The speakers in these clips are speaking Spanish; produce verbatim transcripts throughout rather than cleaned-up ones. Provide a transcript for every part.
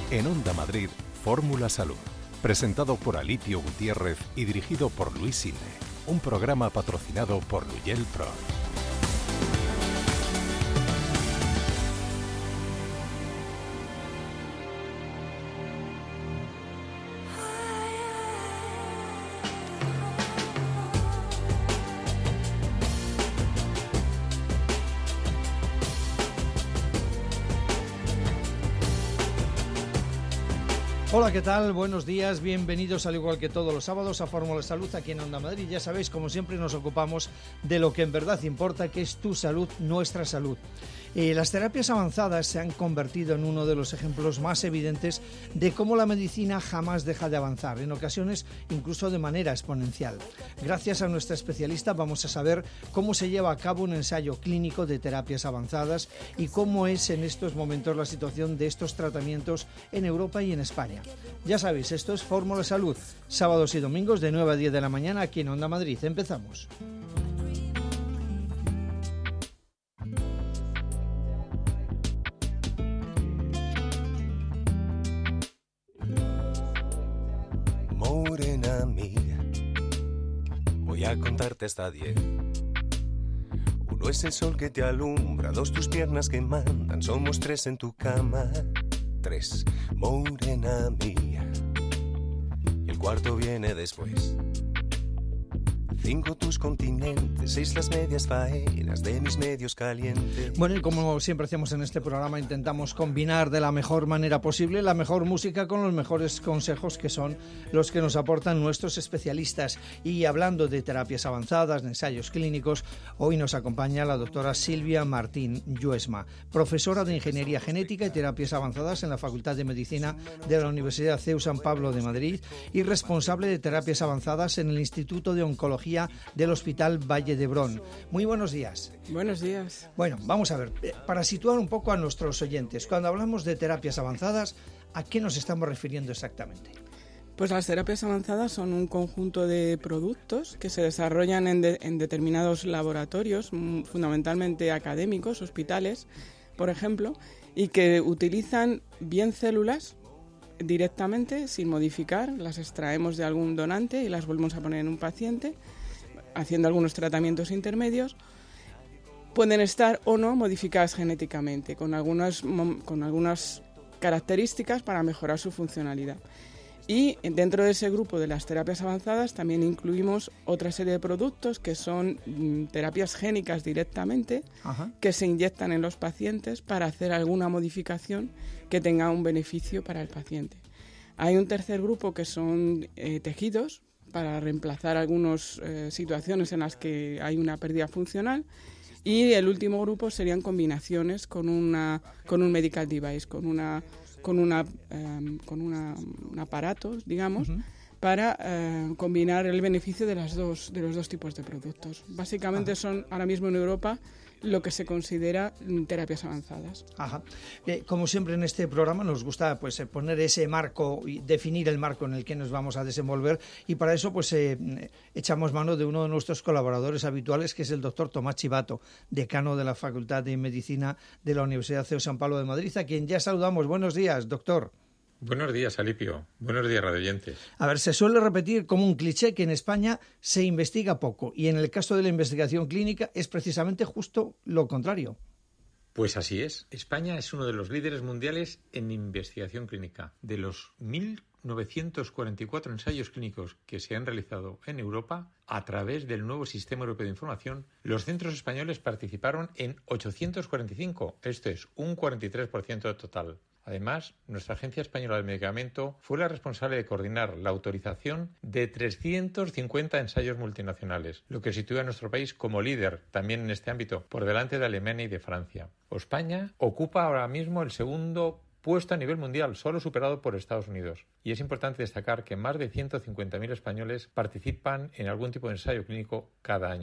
En Onda Madrid, Fórmula Salud. Presentado por Alipio Gutiérrez y dirigido por Luis Sinde. Un programa patrocinado por Luyel Pro. Hola, ¿qué tal? Buenos días, bienvenidos al igual que todos los sábados a Fórmula Salud aquí en Onda Madrid. Ya sabéis, como siempre nos ocupamos de lo que en verdad importa, que es tu salud, nuestra salud. Eh, las terapias avanzadas se han convertido en uno de los ejemplos más evidentes de cómo la medicina jamás deja de avanzar, en ocasiones incluso de manera exponencial. Gracias a nuestra especialista vamos a saber cómo se lleva a cabo un ensayo clínico de terapias avanzadas y cómo es en estos momentos la situación de estos tratamientos en Europa y en España. Ya sabéis, esto es Fórmula Salud, sábados y domingos de nueve a diez de la mañana aquí en Onda Madrid. Empezamos. Morena mía, voy a contarte hasta diez. Uno es el sol que te alumbra, dos tus piernas que mandan, somos tres en tu cama. Tres, morena mía, y el cuarto viene después. Cinco tus continentes, seis las medias faenas de mis medios calientes. Bueno, y como siempre hacemos en este programa, intentamos combinar de la mejor manera posible la mejor música con los mejores consejos, que son los que nos aportan nuestros especialistas. Y hablando de terapias avanzadas, de ensayos clínicos, hoy nos acompaña la doctora Silvia Martín Lluesma, profesora de Ingeniería Genética y Terapias Avanzadas en la Facultad de Medicina de la Universidad C E U San Pablo de Madrid y responsable de terapias avanzadas en el Instituto de Oncología del Hospital Valle d'Hebron. Muy buenos días. Buenos días. Bueno, vamos a ver, para situar un poco a nuestros oyentes, cuando hablamos de terapias avanzadas, ¿a qué nos estamos refiriendo exactamente? Pues las terapias avanzadas son un conjunto de productos que se desarrollan en, de, en determinados laboratorios, fundamentalmente académicos, hospitales, por ejemplo, y que utilizan bien células directamente, sin modificar, las extraemos de algún donante y las volvemos a poner en un paciente, haciendo algunos tratamientos intermedios. Pueden estar o no modificadas genéticamente, con algunas, con algunas características para mejorar su funcionalidad. Y dentro de ese grupo de las terapias avanzadas también incluimos otra serie de productos que son mm, terapias génicas directamente, Ajá. que se inyectan en los pacientes para hacer alguna modificación que tenga un beneficio para el paciente. Hay un tercer grupo que son eh, tejidos, para reemplazar algunas eh, situaciones en las que hay una pérdida funcional, y el último grupo serían combinaciones con una con un medical device, con una con una eh, con una, un aparato, digamos, uh-huh. para eh, combinar el beneficio de las dos de los dos tipos de productos. Básicamente Ajá. son ahora mismo en Europa lo que se considera terapias avanzadas. Ajá. Eh, como siempre en este programa nos gusta pues poner ese marco y definir el marco en el que nos vamos a desenvolver, y para eso pues eh, echamos mano de uno de nuestros colaboradores habituales, que es el doctor Tomás Chivato, decano de la Facultad de Medicina de la Universidad C E U San Pablo de Madrid, a quien ya saludamos. Buenos días, doctor. Buenos días, Alipio. Buenos días, radioyentes. A ver, se suele repetir como un cliché que en España se investiga poco, y en el caso de la investigación clínica es precisamente justo lo contrario. Pues así es. España es uno de los líderes mundiales en investigación clínica. De los mil novecientos cuarenta y cuatro ensayos clínicos que se han realizado en Europa, a través del nuevo Sistema Europeo de Información, los centros españoles participaron en ochocientos cuarenta y cinco, esto es, un cuarenta y tres por ciento total. Además, nuestra Agencia Española del Medicamento fue la responsable de coordinar la autorización de trescientos cincuenta ensayos multinacionales, lo que sitúa a nuestro país como líder también en este ámbito, por delante de Alemania y de Francia. España ocupa ahora mismo el segundo puesto a nivel mundial, solo superado por Estados Unidos. Y es importante destacar que más de ciento cincuenta mil españoles participan en algún tipo de ensayo clínico cada año.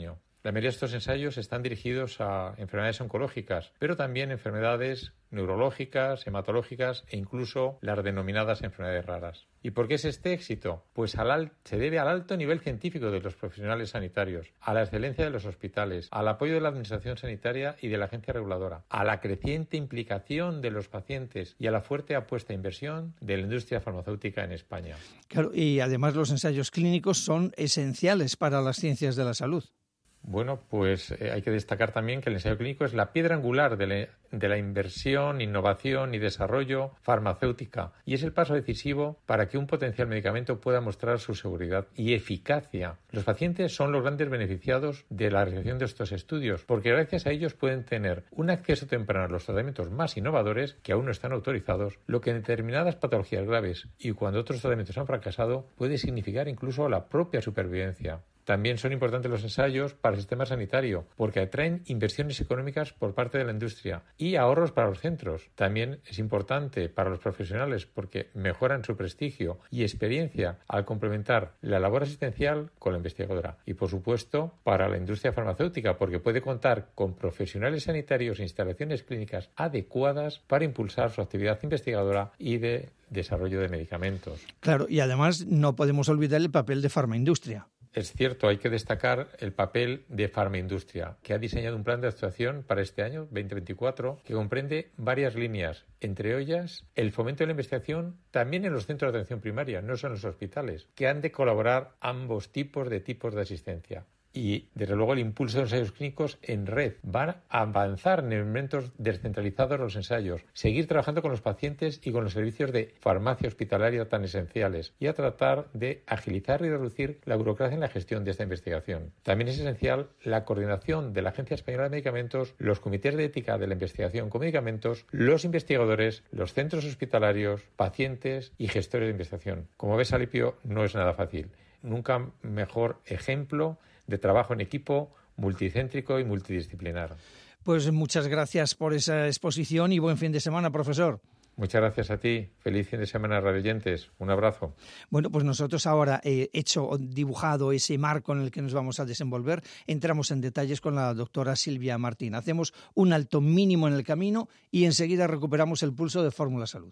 La mayoría de estos ensayos están dirigidos a enfermedades oncológicas, pero también enfermedades neurológicas, hematológicas e incluso las denominadas enfermedades raras. ¿Y por qué es este éxito? Pues al al- se debe al alto nivel científico de los profesionales sanitarios, a la excelencia de los hospitales, al apoyo de la Administración Sanitaria y de la agencia reguladora, a la creciente implicación de los pacientes y a la fuerte apuesta e inversión de la industria farmacéutica en España. Claro, y además los ensayos clínicos son esenciales para las ciencias de la salud. Bueno, pues eh, hay que destacar también que el ensayo clínico es la piedra angular de la, de la inversión, innovación y desarrollo farmacéutica y es el paso decisivo para que un potencial medicamento pueda mostrar su seguridad y eficacia. Los pacientes son los grandes beneficiados de la realización de estos estudios porque gracias a ellos pueden tener un acceso temprano a los tratamientos más innovadores que aún no están autorizados, lo que en determinadas patologías graves y cuando otros tratamientos han fracasado puede significar incluso la propia supervivencia. También son importantes los ensayos para el sistema sanitario porque atraen inversiones económicas por parte de la industria y ahorros para los centros. También es importante para los profesionales porque mejoran su prestigio y experiencia al complementar la labor asistencial con la investigadora. Y por supuesto para la industria farmacéutica porque puede contar con profesionales sanitarios e instalaciones clínicas adecuadas para impulsar su actividad investigadora y de desarrollo de medicamentos. Claro, y además no podemos olvidar el papel de farmaindustria. Es cierto, hay que destacar el papel de Farmaindustria, que ha diseñado un plan de actuación para este año veinte veinticuatro que comprende varias líneas, entre ellas el fomento de la investigación también en los centros de atención primaria, no solo en los hospitales, que han de colaborar ambos tipos de tipos de asistencia. Y, desde luego, el impulso de los ensayos clínicos en red. Van a avanzar en elementos descentralizados los ensayos, seguir trabajando con los pacientes y con los servicios de farmacia hospitalaria tan esenciales y a tratar de agilizar y reducir la burocracia en la gestión de esta investigación. También es esencial la coordinación de la Agencia Española de Medicamentos, los comités de ética de la investigación con medicamentos, los investigadores, los centros hospitalarios, pacientes y gestores de investigación. Como ves, Alipio, no es nada fácil. Nunca mejor ejemplo de trabajo en equipo multicéntrico y multidisciplinar. Pues muchas gracias por esa exposición y buen fin de semana, profesor. Muchas gracias a ti. Feliz fin de semana, radioyentes. Un abrazo. Bueno, pues nosotros ahora, eh, hecho, dibujado ese marco en el que nos vamos a desenvolver, entramos en detalles con la doctora Silvia Martín. Hacemos un alto mínimo en el camino y enseguida recuperamos el pulso de Fórmula Salud.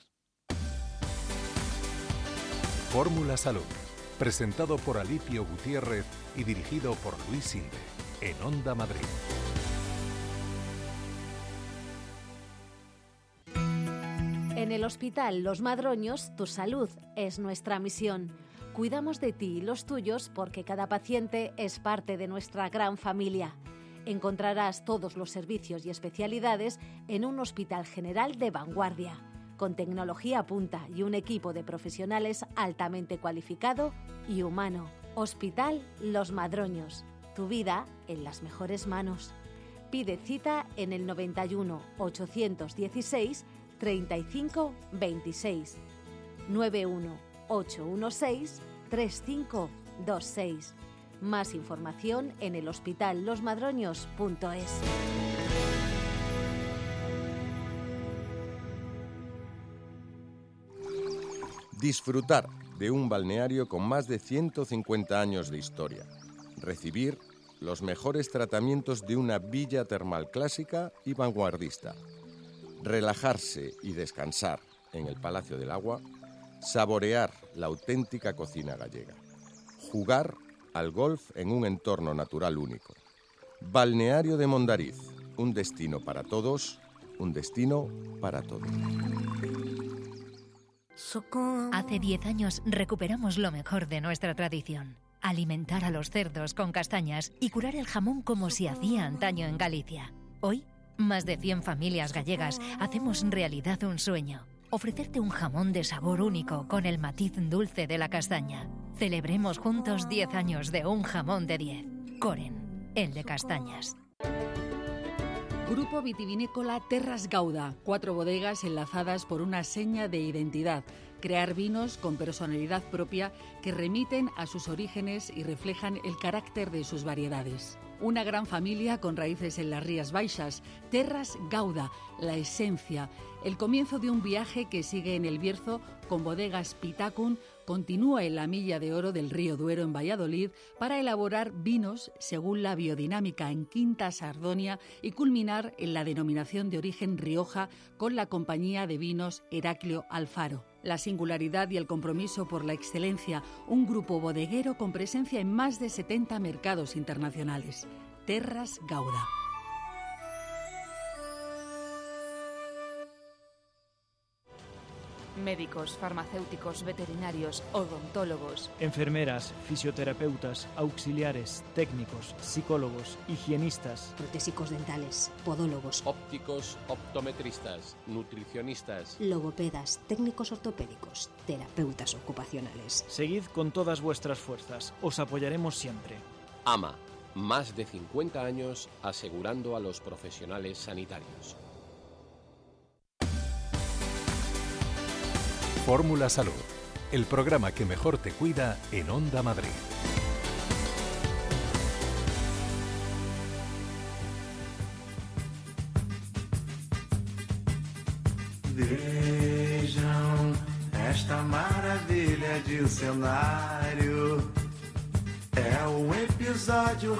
Fórmula Salud. Presentado por Alipio Gutiérrez y dirigido por Luis Sinde, en Onda Madrid. En el Hospital Los Madroños, tu salud es nuestra misión. Cuidamos de ti y los tuyos porque cada paciente es parte de nuestra gran familia. Encontrarás todos los servicios y especialidades en un hospital general de vanguardia, con tecnología punta y un equipo de profesionales altamente cualificado y humano. Hospital Los Madroños. Tu vida en las mejores manos. Pide cita en el noventa y uno, ochocientos dieciséis, treinta y cinco veintiséis. nueve uno ocho uno seis, tres cinco dos seis. Más información en el hospital los madroños punto es. Disfrutar de un balneario con más de ciento cincuenta años de historia. Recibir los mejores tratamientos de una villa termal clásica y vanguardista. Relajarse y descansar en el Palacio del Agua. Saborear la auténtica cocina gallega. Jugar al golf en un entorno natural único. Balneario de Mondariz, un destino para todos, un destino para todos. Hace diez años recuperamos lo mejor de nuestra tradición. Alimentar a los cerdos con castañas y curar el jamón como se hacía antaño en Galicia. Hoy, más de cien familias gallegas hacemos realidad un sueño. Ofrecerte un jamón de sabor único con el matiz dulce de la castaña. Celebremos juntos diez años de un jamón de diez. Coren, el de castañas. Grupo vitivinícola Terras Gauda, cuatro bodegas enlazadas por una seña de identidad. Crear vinos con personalidad propia que remiten a sus orígenes y reflejan el carácter de sus variedades. Una gran familia con raíces en las Rías Baixas, Terras Gauda, la esencia, el comienzo de un viaje que sigue en el Bierzo con bodegas Pitacun, continúa en la Milla de Oro del Río Duero en Valladolid para elaborar vinos según la biodinámica en Quinta Sardonia y culminar en la denominación de origen Rioja con la compañía de vinos Heraclio Alfaro. La singularidad y el compromiso por la excelencia, un grupo bodeguero con presencia en más de setenta mercados internacionales. Terras Gauda. Médicos, farmacéuticos, veterinarios, odontólogos, enfermeras, fisioterapeutas, auxiliares, técnicos, psicólogos, higienistas, protésicos dentales, podólogos, ópticos, optometristas, nutricionistas, logopedas, técnicos ortopédicos, terapeutas ocupacionales. Seguid con todas vuestras fuerzas, os apoyaremos siempre. A M A, más de cincuenta años asegurando a los profesionales sanitarios. Fórmula Salud, el programa que mejor te cuida en Onda Madrid. Vejam esta maravilha de um cenário. É um episódio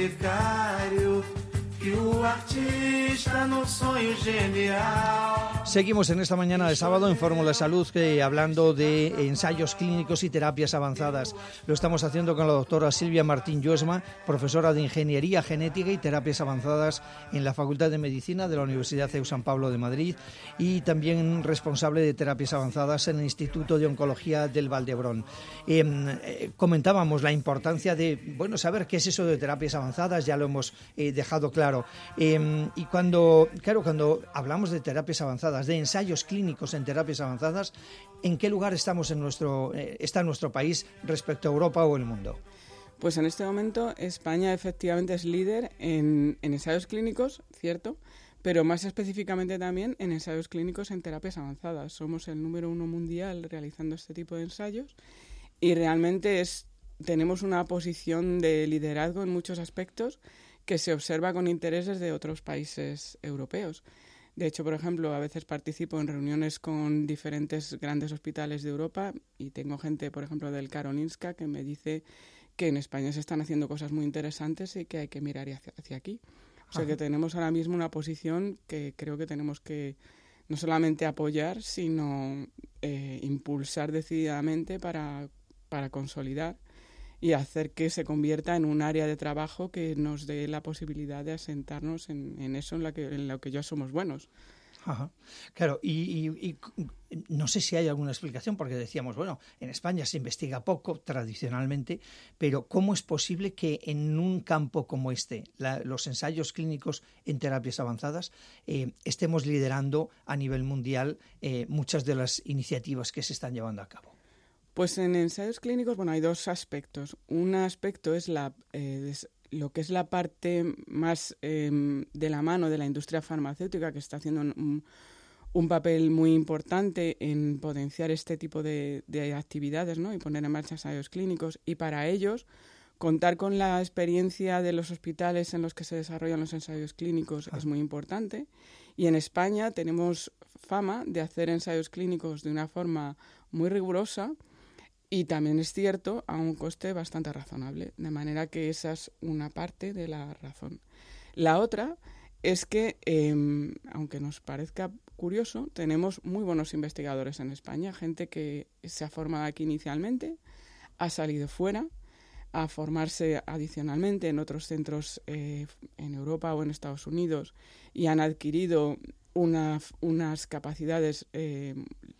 relicário que o artista num sonho genial. Seguimos en esta mañana de sábado en Fórmula Salud eh, hablando de ensayos clínicos y terapias avanzadas. Lo estamos haciendo con la doctora Silvia Martín Lluesma, profesora de Ingeniería Genética y Terapias Avanzadas en la Facultad de Medicina de la Universidad C E U San Pablo de Madrid y también responsable de terapias avanzadas en el Instituto de Oncología del Valdebrón. Eh, eh, comentábamos la importancia de bueno saber qué es eso de terapias avanzadas, ya lo hemos eh, dejado claro. Eh, y cuando, claro, cuando hablamos de terapias avanzadas, de ensayos clínicos en terapias avanzadas, ¿en qué lugar estamos en nuestro, eh, está nuestro país respecto a Europa o el mundo? Pues en este momento España efectivamente es líder en, en ensayos clínicos, cierto, pero más específicamente también en ensayos clínicos en terapias avanzadas. Somos el número uno mundial realizando este tipo de ensayos y realmente es, tenemos una posición de liderazgo en muchos aspectos que se observa con interés desde otros países europeos. De hecho, por ejemplo, a veces participo en reuniones con diferentes grandes hospitales de Europa y tengo gente, por ejemplo, del Karolinska que me dice que en España se están haciendo cosas muy interesantes y que hay que mirar hacia, hacia aquí. O sea, Ajá. que tenemos ahora mismo una posición que creo que tenemos que no solamente apoyar, sino eh, impulsar decididamente para, para consolidar y hacer que se convierta en un área de trabajo que nos dé la posibilidad de asentarnos en, en eso en, la que, en lo que ya somos buenos. Ajá. Claro, y, y, y no sé si hay alguna explicación, porque decíamos, bueno, en España se investiga poco tradicionalmente, pero ¿cómo es posible que en un campo como este, la, los ensayos clínicos en terapias avanzadas, eh, estemos liderando a nivel mundial eh, muchas de las iniciativas que se están llevando a cabo? Pues en ensayos clínicos, bueno, hay dos aspectos. Un aspecto es la, eh, lo que es la parte más eh, de la mano de la industria farmacéutica, que está haciendo un, un papel muy importante en potenciar este tipo de, de actividades, ¿no? Y poner en marcha ensayos clínicos. Y para ellos, contar con la experiencia de los hospitales en los que se desarrollan los ensayos clínicos ah. es muy importante. Y en España tenemos fama de hacer ensayos clínicos de una forma muy rigurosa. Y también es cierto, a un coste bastante razonable, de manera que esa es una parte de la razón. La otra es que, eh, aunque nos parezca curioso, tenemos muy buenos investigadores en España, gente que se ha formado aquí inicialmente, ha salido fuera a formarse adicionalmente en otros centros eh, en Europa o en Estados Unidos y han adquirido una, unas capacidades eh,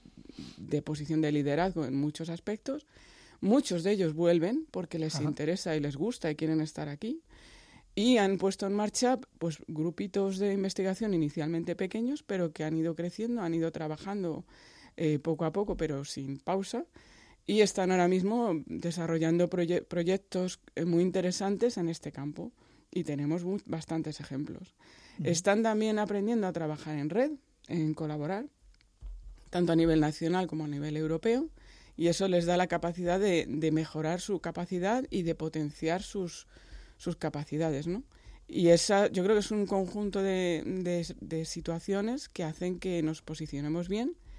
de posición de liderazgo en muchos aspectos. Muchos de ellos vuelven porque les Ajá. interesa y les gusta y quieren estar aquí. Y han puesto en marcha pues grupitos de investigación inicialmente pequeños, pero que han ido creciendo, han ido trabajando eh, poco a poco, pero sin pausa. Y están ahora mismo desarrollando proye- proyectos muy interesantes en este campo. Y tenemos muy, bastantes ejemplos. Uh-huh. Están también aprendiendo a trabajar en red, en colaborar, tanto a nivel nacional como a nivel europeo, y eso les da la capacidad de, de mejorar su capacidad y de potenciar sus, sus capacidades, ¿no? Y esa, yo creo que es un conjunto de, de, de situaciones que hacen que nos posicionemos bien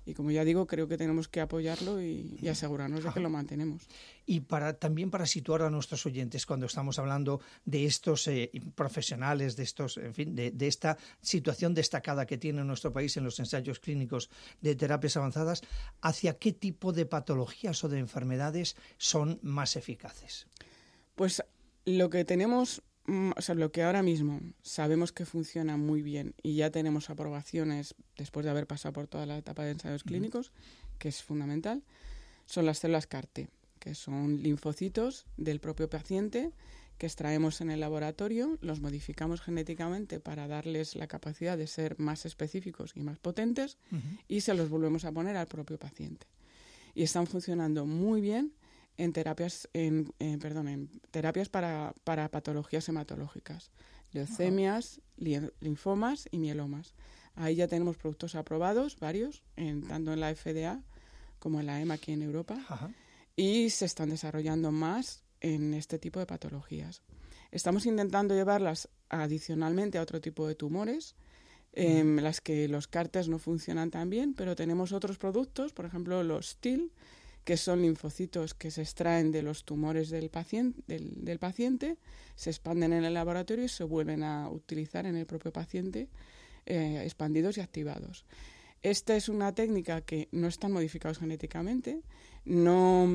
Y como ya digo, creo que tenemos que apoyarlo y, y asegurarnos de que lo mantenemos. Y para también para situar a nuestros oyentes cuando estamos hablando de estos eh, profesionales, de estos, en fin, de, de esta situación destacada que tiene nuestro país en los ensayos clínicos de terapias avanzadas, ¿hacia qué tipo de patologías o de enfermedades son más eficaces? Pues lo que tenemos, o sea, lo que ahora mismo sabemos que funciona muy bien y ya tenemos aprobaciones después de haber pasado por toda la etapa de ensayos clínicos, uh-huh. que es fundamental, son las células C A R T, que son linfocitos del propio paciente que extraemos en el laboratorio, los modificamos genéticamente para darles la capacidad de ser más específicos y más potentes, uh-huh. y se los volvemos a poner al propio paciente. Y están funcionando muy bien en terapias, en, eh, perdón, en terapias para, para patologías hematológicas, leucemias, li- linfomas y mielomas. Ahí ya tenemos productos aprobados, varios, en, tanto en la F D A como en la E M A aquí en Europa, Ajá. y se están desarrollando más en este tipo de patologías. Estamos intentando llevarlas adicionalmente a otro tipo de tumores, eh, mm. las que los C A R Ts no funcionan tan bien, pero tenemos otros productos, por ejemplo los T I L, que son linfocitos que se extraen de los tumores del paciente, del, del paciente, se expanden en el laboratorio y se vuelven a utilizar en el propio paciente, eh, expandidos y activados. Esta es una técnica que no están modificados genéticamente, no,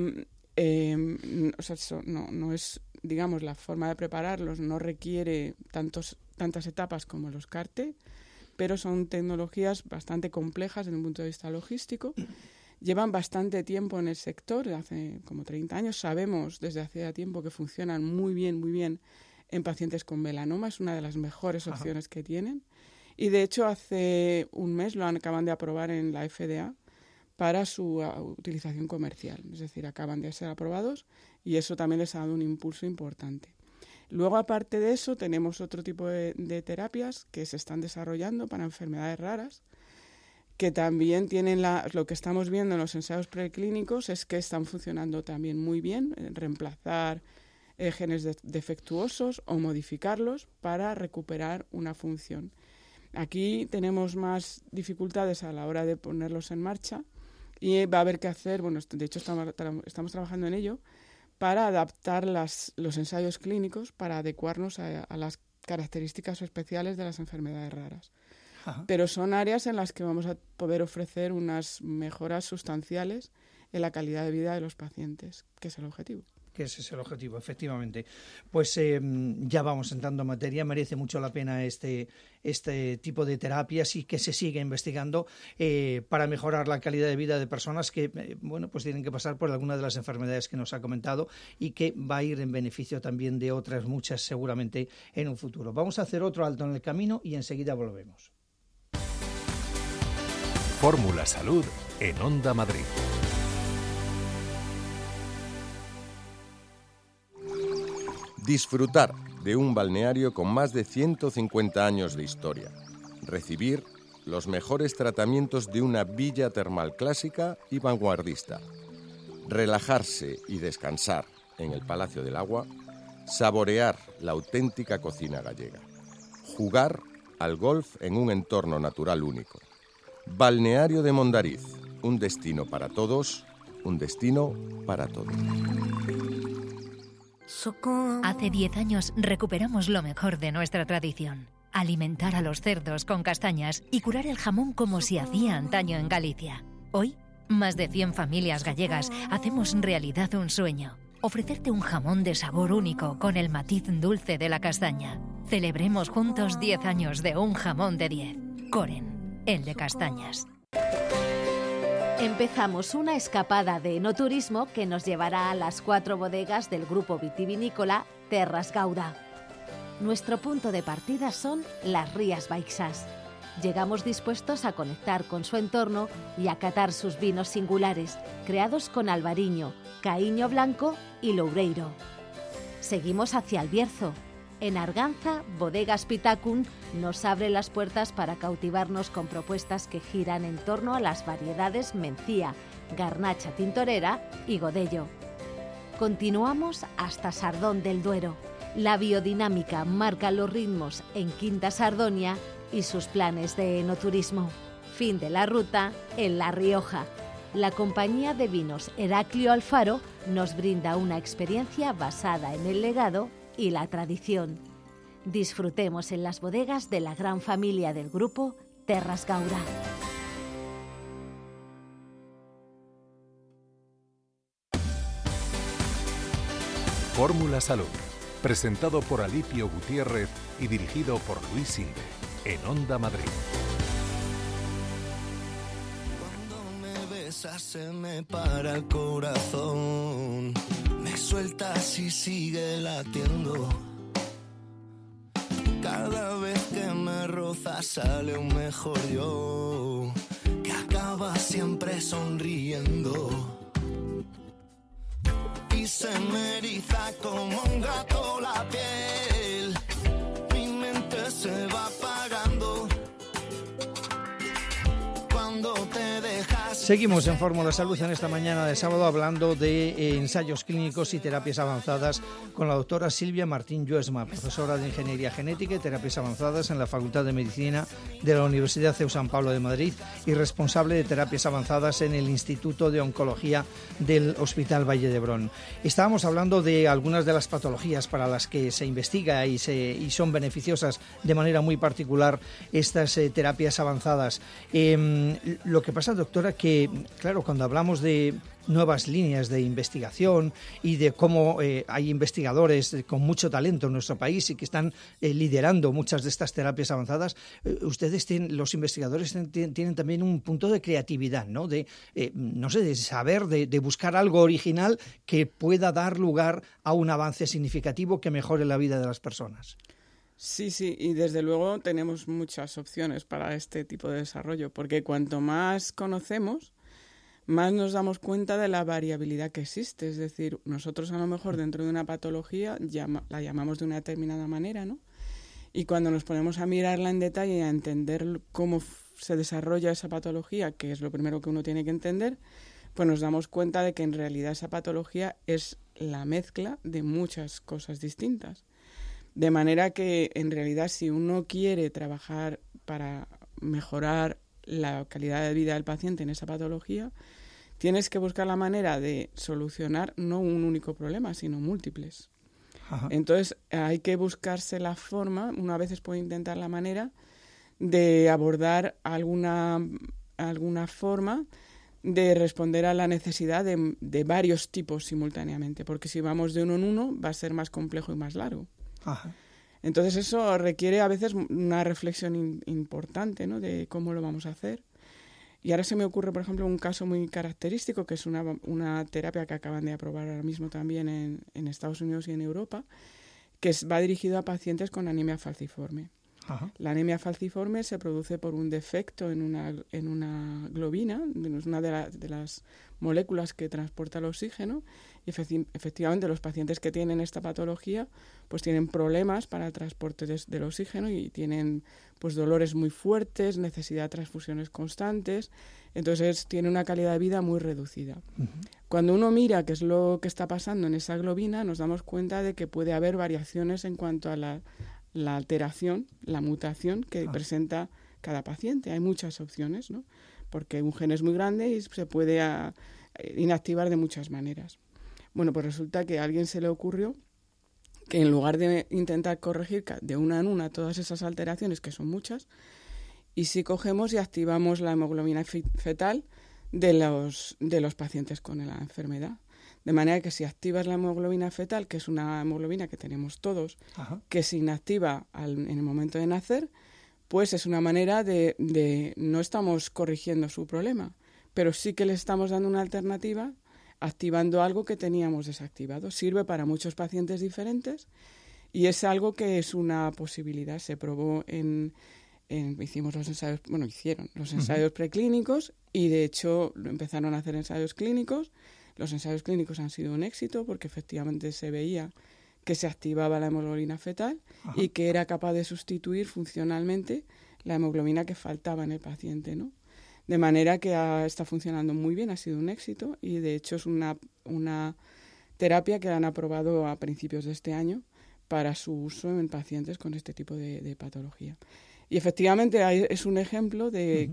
eh, o sea, so, no, no es, digamos, la forma de prepararlos no requiere tantos, tantas etapas como los C A R T, pero son tecnologías bastante complejas desde un punto de vista logístico. Llevan bastante tiempo en el sector, hace como treinta años. Sabemos desde hace tiempo que funcionan muy bien, muy bien en pacientes con melanoma. Es una de las mejores opciones Ajá. que tienen. Y de hecho hace un mes lo acaban de aprobar en la F D A para su uh, utilización comercial. Es decir, acaban de ser aprobados y eso también les ha dado un impulso importante. Luego, aparte de eso, tenemos otro tipo de, de terapias que se están desarrollando para enfermedades raras, que también tienen la, lo que estamos viendo en los ensayos preclínicos es que están funcionando también muy bien, en reemplazar eh, genes de, defectuosos o modificarlos para recuperar una función. Aquí tenemos más dificultades a la hora de ponerlos en marcha y va a haber que hacer, bueno, de hecho estamos, tra- estamos trabajando en ello, para adaptar las, los ensayos clínicos para adecuarnos a, a las características especiales de las enfermedades raras. Ajá. Pero son áreas en las que vamos a poder ofrecer unas mejoras sustanciales en la calidad de vida de los pacientes, que es el objetivo. Que ese es el objetivo, efectivamente. Pues eh, ya vamos entrando en materia, merece mucho la pena este, este tipo de terapias y que se siga investigando eh, para mejorar la calidad de vida de personas que eh, bueno, pues tienen que pasar por alguna de las enfermedades que nos ha comentado y que va a ir en beneficio también de otras muchas seguramente en un futuro. Vamos a hacer otro alto en el camino y enseguida volvemos. Fórmula Salud en Onda Madrid. Disfrutar de un balneario con más de ciento cincuenta años de historia. Recibir los mejores tratamientos de una villa termal clásica y vanguardista. Relajarse y descansar en el Palacio del Agua. Saborear la auténtica cocina gallega. Jugar al golf en un entorno natural único. Balneario de Mondariz, un destino para todos, un destino para todos. Hace diez años recuperamos lo mejor de nuestra tradición. Alimentar a los cerdos con castañas y curar el jamón como se hacía antaño en Galicia. Hoy, más de cien familias gallegas hacemos realidad un sueño. Ofrecerte un jamón de sabor único con el matiz dulce de la castaña. Celebremos juntos diez años de un jamón de diez. Coren, el de castañas. Empezamos una escapada de enoturismo que nos llevará a las cuatro bodegas del grupo vitivinícola Terras Gauda. Nuestro punto de partida son las Rías Baixas. Llegamos dispuestos a conectar con su entorno y a catar sus vinos singulares, creados con albariño, caíño blanco y loureiro. Seguimos hacia el Bierzo. En Arganza, Bodegas Pitacun nos abre las puertas para cautivarnos con propuestas que giran en torno a las variedades Mencía, Garnacha Tintorera y Godello. Continuamos hasta Sardón del Duero. La biodinámica marca los ritmos en Quinta Sardonia y sus planes de enoturismo. Fin de la ruta en La Rioja. La compañía de vinos Heraclio Alfaro nos brinda una experiencia basada en el legado y la tradición. Disfrutemos en las bodegas de la gran familia del grupo Terras Gaudà. Fórmula Salud, presentado por Alipio Gutiérrez y dirigido por Luis Sinde, en Onda Madrid. Se me para el corazón, me sueltas y sigue latiendo. Cada vez que me rozas sale un mejor yo, que acaba siempre sonriendo. Y se me eriza como un gato la piel, mi mente se va apagando cuando te dejas. Seguimos en Fórmula Salud en esta mañana de sábado hablando de eh, ensayos clínicos y terapias avanzadas con la doctora Silvia Martín Lluesma, profesora de Ingeniería Genética y Terapias Avanzadas en la Facultad de Medicina de la Universidad C E U San Pablo de Madrid y responsable de terapias avanzadas en el Instituto de Oncología del Hospital Valle d'Hebron. Estábamos hablando de algunas de las patologías para las que se investiga y, se, y son beneficiosas de manera muy particular estas eh, terapias avanzadas. Eh, lo que pasa, doctora, que claro, cuando hablamos de nuevas líneas de investigación y de cómo eh, hay investigadores con mucho talento en nuestro país y que están eh, liderando muchas de estas terapias avanzadas, eh, ustedes tienen, los investigadores tienen, tienen también un punto de creatividad, ¿no? De, eh, no sé, de saber, de, de buscar algo original que pueda dar lugar a un avance significativo que mejore la vida de las personas. Sí, sí, y desde luego tenemos muchas opciones para este tipo de desarrollo, porque cuanto más conocemos, más nos damos cuenta de la variabilidad que existe. Es decir, nosotros a lo mejor dentro de una patología llama, la llamamos de una determinada manera, ¿no? Y cuando nos ponemos a mirarla en detalle y a entender cómo se desarrolla esa patología, que es lo primero que uno tiene que entender, pues nos damos cuenta de que en realidad esa patología es la mezcla de muchas cosas distintas. De manera que, en realidad, si uno quiere trabajar para mejorar la calidad de vida del paciente en esa patología, tienes que buscar la manera de solucionar no un único problema, sino múltiples. Ajá. Entonces, hay que buscarse la forma, una veces puede intentar la manera, de abordar alguna, alguna forma de responder a la necesidad de, de varios tipos simultáneamente, porque si vamos de uno en uno va a ser más complejo y más largo. Ajá. Entonces eso requiere a veces una reflexión in, importante, ¿no? De cómo lo vamos a hacer. Y ahora se me ocurre, por ejemplo, un caso muy característico, que es una, una terapia que acaban de aprobar ahora mismo también en, en Estados Unidos y en Europa, que es, va dirigido a pacientes con anemia falciforme. Ajá. La anemia falciforme se produce por un defecto en una, en una globina, una de, la, de las moléculas que transporta el oxígeno, y efecti- efectivamente los pacientes que tienen esta patología pues tienen problemas para el transporte de, del oxígeno y tienen pues dolores muy fuertes, necesidad de transfusiones constantes, entonces tiene una calidad de vida muy reducida. Uh-huh. Cuando uno mira qué es lo que está pasando en esa globina, nos damos cuenta de que puede haber variaciones en cuanto a la la alteración, la mutación que ah. presenta cada paciente. Hay muchas opciones, ¿no? Porque un gen es muy grande y se puede a, inactivar de muchas maneras. Bueno, pues resulta que a alguien se le ocurrió que en lugar de intentar corregir de una en una todas esas alteraciones, que son muchas, y si cogemos y activamos la hemoglobina fetal de los, de los pacientes con la enfermedad. De manera que si activas la hemoglobina fetal, que es una hemoglobina que tenemos todos, Ajá. que se inactiva al, en el momento de nacer, pues es una manera de, de... no estamos corrigiendo su problema, pero sí que le estamos dando una alternativa activando algo que teníamos desactivado. Sirve para muchos pacientes diferentes y es algo que es una posibilidad. Se probó en... en hicimos los ensayos... Bueno, hicieron los ensayos uh-huh. preclínicos y de hecho empezaron a hacer ensayos clínicos. Los ensayos clínicos han sido un éxito porque efectivamente se veía que se activaba la hemoglobina fetal Ajá. y que era capaz de sustituir funcionalmente la hemoglobina que faltaba en el paciente, ¿no? De manera que ha, está funcionando muy bien, ha sido un éxito y de hecho es una, una terapia que han aprobado a principios de este año para su uso en pacientes con este tipo de, de patología. Y efectivamente hay, es un ejemplo de uh-huh.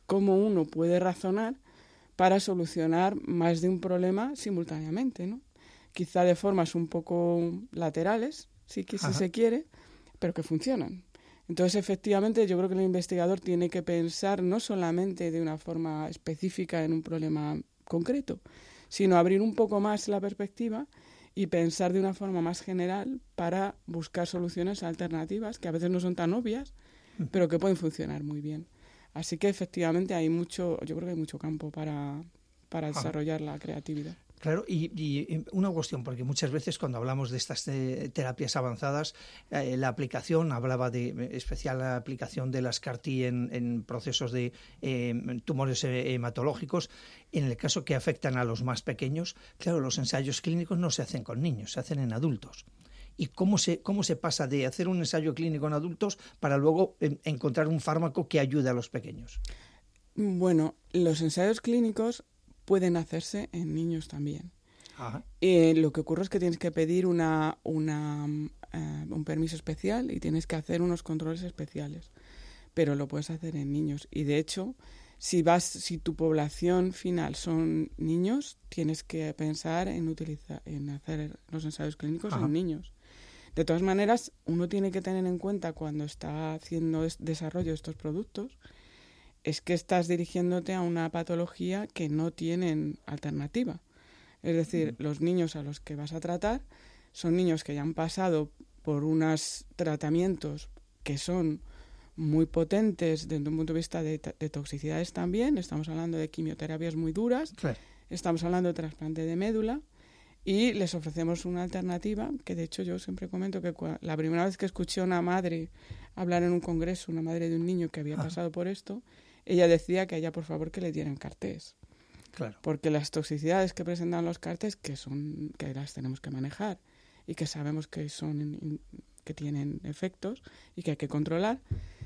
cómo uno puede razonar para solucionar más de un problema simultáneamente, ¿no? Quizá de formas un poco laterales, sí que si se quiere, pero que funcionan. Entonces, efectivamente, yo creo que el investigador tiene que pensar no solamente de una forma específica en un problema concreto, sino abrir un poco más la perspectiva y pensar de una forma más general para buscar soluciones alternativas que a veces no son tan obvias, pero que pueden funcionar muy bien. Así que, efectivamente, hay mucho, yo creo que hay mucho campo para, para desarrollar la creatividad. Claro, y, y una cuestión, porque muchas veces cuando hablamos de estas eh, terapias avanzadas, eh, la aplicación, hablaba de especial la aplicación de las C A R T en, en procesos de eh, tumores hematológicos, en el caso que afectan a los más pequeños, claro, los ensayos clínicos no se hacen con niños, se hacen en adultos. ¿Y cómo se, cómo se pasa de hacer un ensayo clínico en adultos para luego eh, encontrar un fármaco que ayude a los pequeños? Bueno, los ensayos clínicos pueden hacerse en niños también. Ajá. Eh, lo que ocurre es que tienes que pedir una, una, uh, un permiso especial y tienes que hacer unos controles especiales, pero lo puedes hacer en niños. Y de hecho, si vas, si tu población final son niños, tienes que pensar en utilizar, en hacer los ensayos clínicos Ajá. en niños. De todas maneras, uno tiene que tener en cuenta cuando está haciendo es, desarrollo de estos productos, es que estás dirigiéndote a una patología que no tienen alternativa. Es decir, mm. los niños a los que vas a tratar son niños que ya han pasado por unos tratamientos que son muy potentes desde un punto de vista de, de toxicidades también. Estamos hablando de quimioterapias muy duras, claro. Estamos hablando de trasplante de médula y les ofrecemos una alternativa que, de hecho, yo siempre comento que cua- la primera vez que escuché a una madre hablar en un congreso, una madre de un niño que había ah. pasado por esto, ella decía que a ella, por favor, que le dieran C A R Ts. Claro. Porque las toxicidades que presentan los C A R Ts, que son que las tenemos que manejar y que sabemos que son que tienen efectos y que hay que controlar,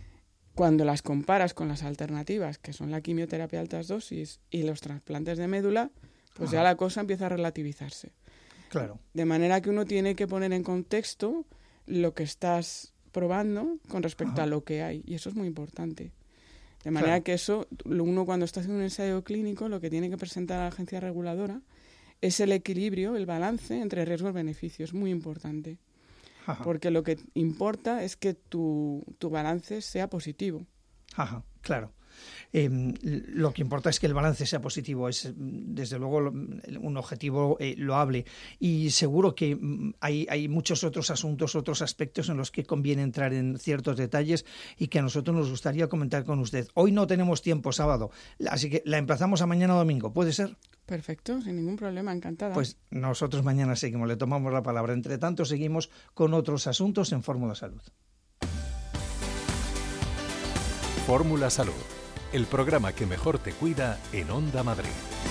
cuando las comparas con las alternativas, que son la quimioterapia de altas dosis y los trasplantes de médula, pues Ajá. ya la cosa empieza a relativizarse. Claro. De manera que uno tiene que poner en contexto lo que estás probando con respecto Ajá. a lo que hay, y eso es muy importante. De manera claro. que eso, uno cuando está haciendo un ensayo clínico, lo que tiene que presentar a la agencia reguladora es el equilibrio, el balance entre riesgos y beneficios, muy importante. Ajá. Porque lo que importa es que tu, tu balance sea positivo. Ajá, claro. Eh, lo que importa es que el balance sea positivo, es desde luego un objetivo eh, loable, y seguro que hay, hay muchos otros asuntos, otros aspectos en los que conviene entrar en ciertos detalles y que a nosotros nos gustaría comentar con usted. Hoy no tenemos tiempo, sábado, así que la emplazamos a mañana domingo, ¿puede ser? Perfecto, sin ningún problema, encantada. Pues nosotros mañana seguimos, le tomamos la palabra. Entre tanto, seguimos con otros asuntos en Fórmula Salud. Fórmula Salud, el programa que mejor te cuida en Onda Madrid.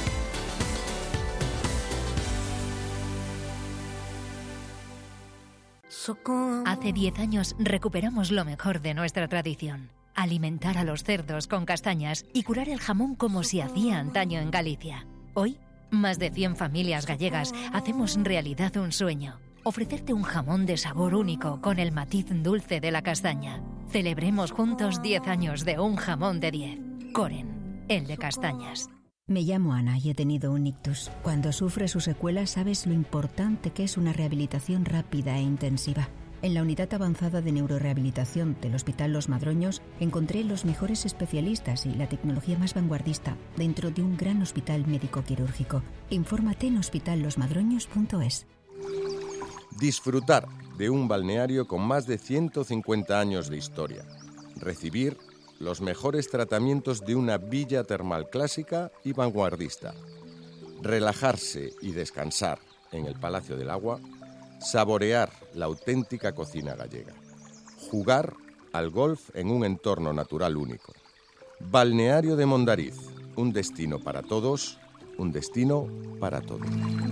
Hace diez años recuperamos lo mejor de nuestra tradición. Alimentar a los cerdos con castañas y curar el jamón como se hacía antaño en Galicia. Hoy, más de cien familias gallegas hacemos realidad un sueño. Ofrecerte un jamón de sabor único con el matiz dulce de la castaña. Celebremos juntos diez años de un jamón de diez. Coren, el de castañas. Me llamo Ana y he tenido un ictus. Cuando sufres sus secuelas sabes lo importante que es una rehabilitación rápida e intensiva. En la Unidad Avanzada de Neurorehabilitación del Hospital Los Madroños encontré los mejores especialistas y la tecnología más vanguardista dentro de un gran hospital médico-quirúrgico. Infórmate en hospital los madroños punto es. Disfrutar de un balneario con más de ciento cincuenta años de historia. Recibir los mejores tratamientos de una villa termal clásica y vanguardista. Relajarse y descansar en el Palacio del Agua. Saborear la auténtica cocina gallega. Jugar al golf en un entorno natural único. Balneario de Mondariz, un destino para todos, un destino para todos.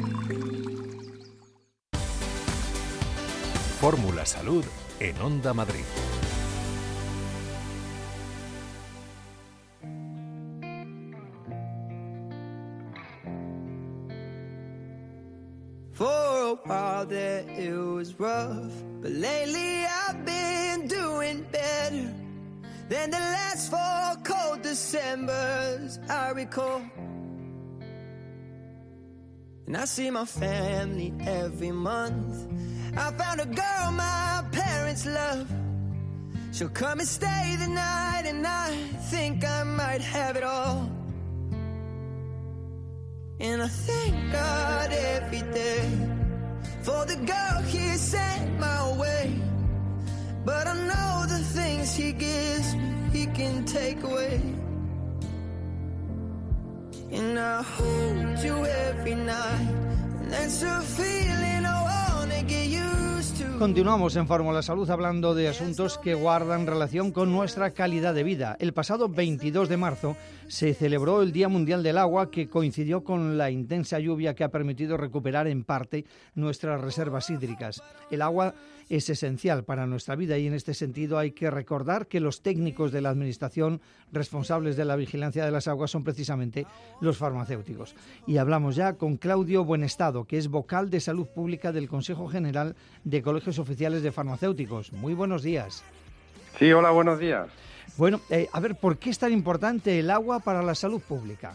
Fórmula Salud en Onda Madrid. For a while there it was rough, but lately I've been doing better. than the last four cold Decembers I recall. And I see my family every month. I found a girl my parents love. She'll come and stay the night, and I think I might have it all. And I thank God every day for the girl He sent my way. But I know the things He gives me, He can take away. And I hold you every night, and that's a feeling I wanna get used to. Continuamos en Fórmula Salud hablando de asuntos que guardan relación con nuestra calidad de vida. El pasado veintidós de marzo se celebró el Día Mundial del Agua, que coincidió con la intensa lluvia que ha permitido recuperar en parte nuestras reservas hídricas. El agua es esencial para nuestra vida y en este sentido hay que recordar que los técnicos de la Administración responsables de la vigilancia de las aguas son precisamente los farmacéuticos. Y hablamos ya con Claudio Buenestado, que es vocal de Salud Pública del Consejo General de Colegios Oficiales de Farmacéuticos. Muy buenos días. Sí, hola, buenos días. Bueno, eh, a ver, ¿por qué es tan importante el agua para la salud pública?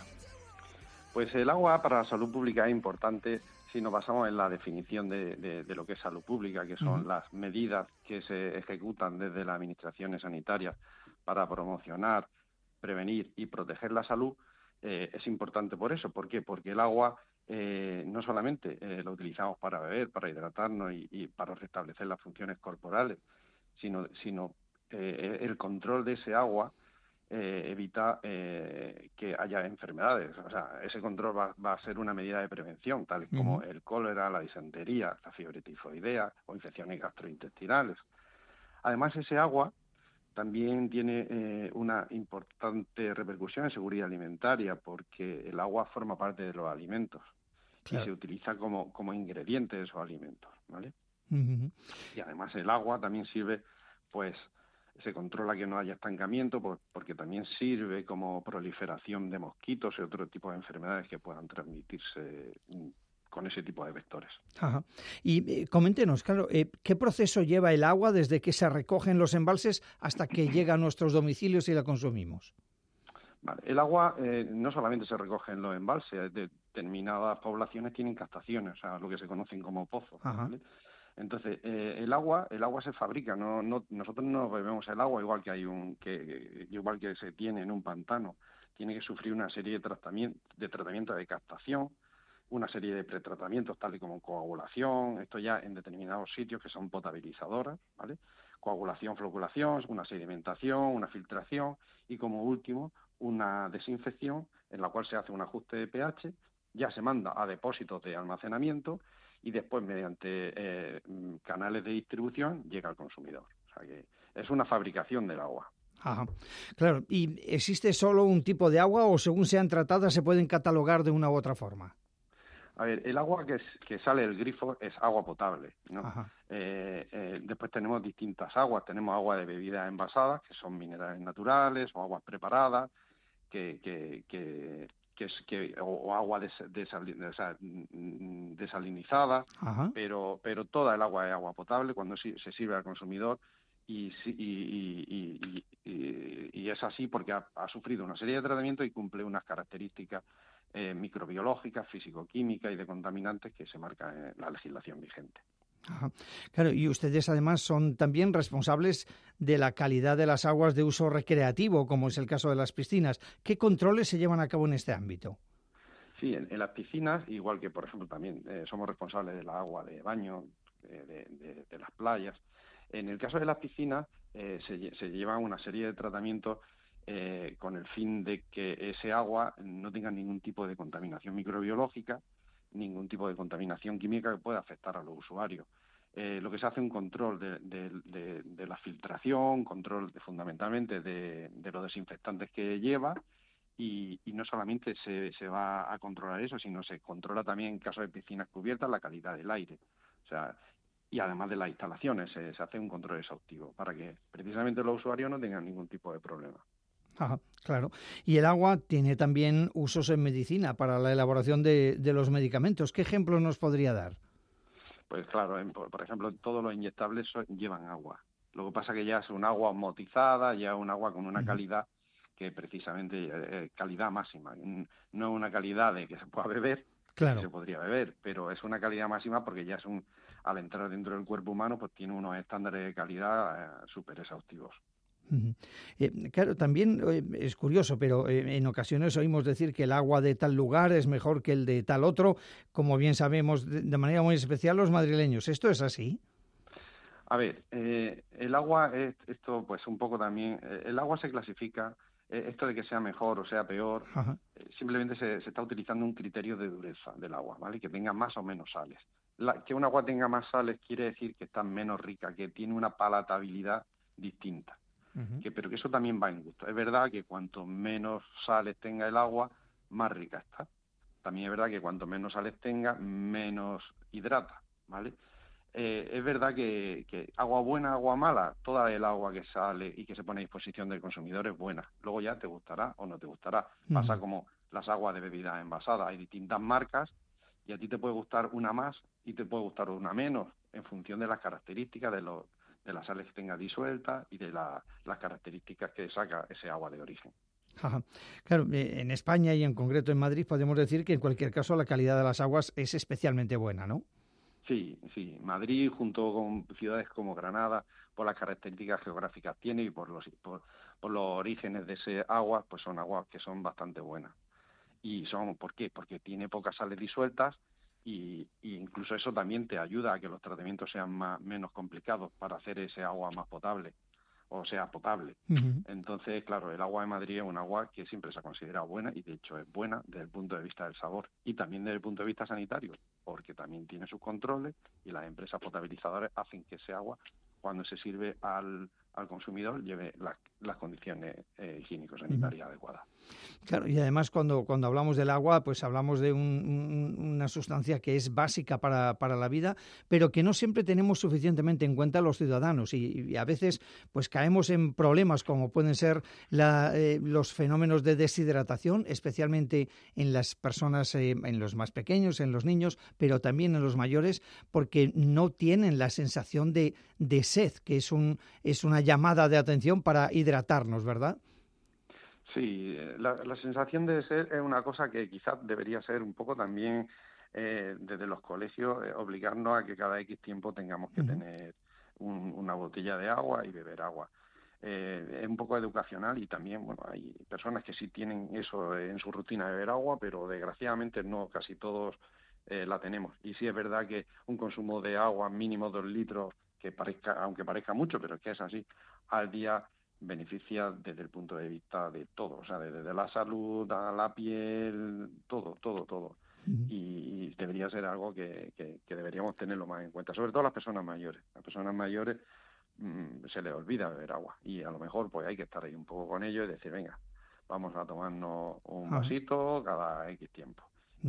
Pues el agua para la salud pública es importante si nos basamos en la definición de, de, de lo que es salud pública, que son uh-huh. las medidas que se ejecutan desde las administraciones sanitarias para promocionar, prevenir y proteger la salud. Eh, es importante por eso. ¿Por qué? Porque el agua eh, no solamente eh, lo utilizamos para beber, para hidratarnos y, y para restablecer las funciones corporales, sino, sino eh, el control de ese agua Eh, evita eh, que haya enfermedades. O sea, ese control va, va a ser una medida de prevención, tal como uh-huh. el cólera, la disentería, la fiebre tifoidea o infecciones gastrointestinales. Además, ese agua también tiene eh, una importante repercusión en seguridad alimentaria, porque el agua forma parte de los alimentos claro. y se utiliza como, como ingrediente de esos alimentos, ¿vale? Uh-huh. Y además el agua también sirve, pues, se controla que no haya estancamiento, porque también sirve como proliferación de mosquitos y otro tipo de enfermedades que puedan transmitirse con ese tipo de vectores. Ajá. Y eh, coméntenos, claro, eh, ¿qué proceso lleva el agua desde que se recoge en los embalses hasta que llega a nuestros domicilios y la consumimos? Vale. El agua eh, no solamente se recoge en los embalses, determinadas poblaciones tienen captaciones, o sea, lo que se conocen como pozos, ¿vale? Entonces, eh, el agua, el agua se fabrica, no, no, nosotros no bebemos el agua igual que hay un, que igual que se tiene en un pantano. Tiene que sufrir una serie de tratamientos, de tratamientos de captación, una serie de pretratamientos tales como coagulación, esto ya en determinados sitios que son potabilizadoras, ¿vale? Coagulación, floculación, una sedimentación, una filtración y como último una desinfección en la cual se hace un ajuste de pH, ya se manda a depósitos de almacenamiento y después mediante eh, canales de distribución llega al consumidor. O sea que es una fabricación del agua. Ajá. Claro, ¿y existe solo un tipo de agua o según sean tratadas se pueden catalogar de una u otra forma? A ver, el agua que, es, que sale del grifo es agua potable, ¿no? Eh, eh, después tenemos distintas aguas, tenemos agua de bebidas envasadas, que son minerales naturales, o aguas preparadas, que... que, que que es que o, o agua des, desal, o sea, desalinizada, Ajá. pero pero toda el agua es agua potable cuando si, se sirve al consumidor y y, y, y, y, y es así porque ha, ha sufrido una serie de tratamientos y cumple unas características eh, microbiológicas, físico-químicas y de contaminantes que se marcan en la legislación vigente. Ajá. Claro, y ustedes además son también responsables de la calidad de las aguas de uso recreativo, como es el caso de las piscinas. ¿Qué controles se llevan a cabo en este ámbito? Sí, en, en las piscinas, igual que por ejemplo también eh, somos responsables de la agua de baño, eh, de, de, de las playas. En el caso de las piscinas eh, se, se llevan una serie de tratamientos eh, con el fin de que ese agua no tenga ningún tipo de contaminación microbiológica, ningún tipo de contaminación química que pueda afectar a los usuarios. Eh, lo que se hace es un control de, de, de, de la filtración, control de, fundamentalmente de, de los desinfectantes que lleva y, y no solamente se, se va a controlar eso, sino se controla también en caso de piscinas cubiertas la calidad del aire. O sea, y además de las instalaciones se, se hace un control exhaustivo para que precisamente los usuarios no tengan ningún tipo de problema. Ajá, claro. Y el agua tiene también usos en medicina para la elaboración de, de los medicamentos. ¿Qué ejemplos nos podría dar? Pues claro, en, por, por ejemplo, todos los inyectables son, llevan agua. Lo que pasa que ya es un agua osmotizada, ya es un agua con una calidad que precisamente eh, calidad máxima. No es una calidad de que se pueda beber, claro. que se podría beber, pero es una calidad máxima porque ya es un, al entrar dentro del cuerpo humano, pues tiene unos estándares de calidad eh, súper exhaustivos. Uh-huh. Eh, claro, también eh, es curioso, pero eh, en ocasiones oímos decir que el agua de tal lugar es mejor que el de tal otro, como bien sabemos de, de manera muy especial los madrileños. ¿Esto es así? A ver, eh, el agua, es, esto pues un poco también, eh, el agua se clasifica, eh, esto de que sea mejor o sea peor, eh, simplemente se, se está utilizando un criterio de dureza del agua, ¿vale? Que tenga más o menos sales. La, que un agua tenga más sales quiere decir que está menos rica, que tiene una palatabilidad distinta. Uh-huh. Que, pero que eso también va en gusto. Es verdad que cuanto menos sales tenga el agua, más rica está. También es verdad que cuanto menos sales tenga, menos hidrata, ¿vale? Eh, es verdad que, que agua buena, agua mala, toda el agua que sale y que se pone a disposición del consumidor es buena. Luego ya te gustará o no te gustará. Uh-huh. Pasa como las aguas de bebidas envasadas. Hay distintas marcas y a ti te puede gustar una más y te puede gustar una menos en función de las características de los de las sales que tenga disueltas y de la, las características que saca ese agua de origen. Ajá. Claro, en España y en concreto en Madrid podemos decir que en cualquier caso la calidad de las aguas es especialmente buena, ¿no? Sí, sí. Madrid junto con ciudades como Granada, por las características geográficas tiene y por los por, por los orígenes de ese agua, pues son aguas que son bastante buenas. Y son, ¿por qué? Porque tiene pocas sales disueltas. Y, y incluso eso también te ayuda a que los tratamientos sean más, menos complicados para hacer ese agua más potable, o sea, potable. Uh-huh. Entonces, claro, el agua de Madrid es un agua que siempre se ha considerado buena y de hecho es buena desde el punto de vista del sabor y también desde el punto de vista sanitario, porque también tiene sus controles y las empresas potabilizadoras hacen que ese agua, cuando se sirve al, al consumidor, lleve la, las condiciones eh, higiénico-sanitarias uh-huh. adecuadas. Claro, y además cuando, cuando hablamos del agua, pues hablamos de un, un, una sustancia que es básica para, para la vida, pero que no siempre tenemos suficientemente en cuenta los ciudadanos y, y a veces pues caemos en problemas como pueden ser la, eh, los fenómenos de deshidratación, especialmente en las personas, eh, en los más pequeños, en los niños, pero también en los mayores, porque no tienen la sensación de, de sed, que es, un, es una llamada de atención para hidratarnos, ¿verdad? Sí, la, la sensación de sed es una cosa que quizás debería ser un poco también eh, desde los colegios, eh, obligarnos a que cada X tiempo tengamos que uh-huh. tener un, una botella de agua y beber agua. Eh, es un poco educacional y también, bueno, hay personas que sí tienen eso en su rutina de beber agua, pero desgraciadamente no, casi todos eh, la tenemos. Y sí es verdad que un consumo de agua mínimo dos litros, que parezca, aunque parezca mucho, pero es que es así, al día beneficia desde el punto de vista de todo, o sea, desde la salud a la piel, todo, todo, todo. Uh-huh. Y debería ser algo que, que, que deberíamos tenerlo más en cuenta, sobre todo las personas mayores. Las personas mayores mmm, se les olvida beber agua y a lo mejor pues hay que estar ahí un poco con ellos y decir, venga, vamos a tomarnos un vasito uh-huh. cada X tiempo.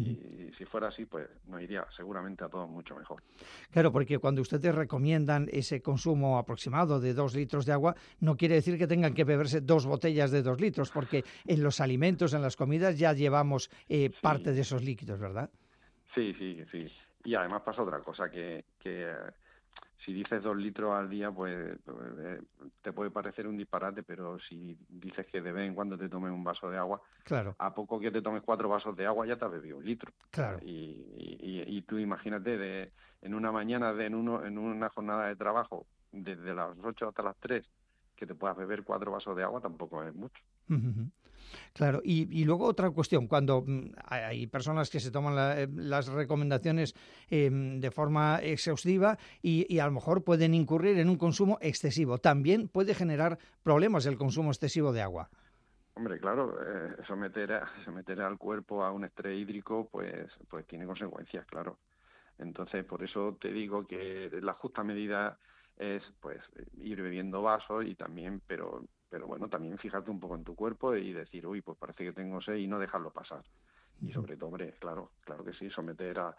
Y si fuera así, pues nos iría seguramente a todos mucho mejor. Claro, porque cuando ustedes recomiendan ese consumo aproximado de dos litros de agua, no quiere decir que tengan que beberse dos botellas de dos litros, porque en los alimentos, en las comidas, ya llevamos eh, sí. parte de esos líquidos, ¿verdad? Sí, sí, sí. Y además pasa otra cosa, que, que eh, si dices dos litros al día, pues eh, te puede parecer un disparate, pero si dices que de vez en cuando te tomes un vaso de agua, claro. a poco que te tomes cuatro vasos de agua ya te has bebido un litro. Claro. Y, y, y tú imagínate, de, en una mañana, de, en, uno, en una jornada de trabajo, desde las ocho hasta las tres, que te puedas beber cuatro vasos de agua tampoco es mucho. Uh-huh. Claro, y, y luego otra cuestión, cuando mm, hay personas que se toman la, las recomendaciones eh, de forma exhaustiva y, y a lo mejor pueden incurrir en un consumo excesivo, también puede generar problemas el consumo excesivo de agua. Hombre, claro, eh, someter, a, someter al cuerpo a un estrés hídrico pues, pues tiene consecuencias, claro. Entonces, por eso te digo que la justa medida es pues ir bebiendo vasos y también, pero pero bueno, también fijarte un poco en tu cuerpo y decir, uy, pues parece que tengo sed y no dejarlo pasar. Y sobre todo, hombre, claro, claro que sí, someter a,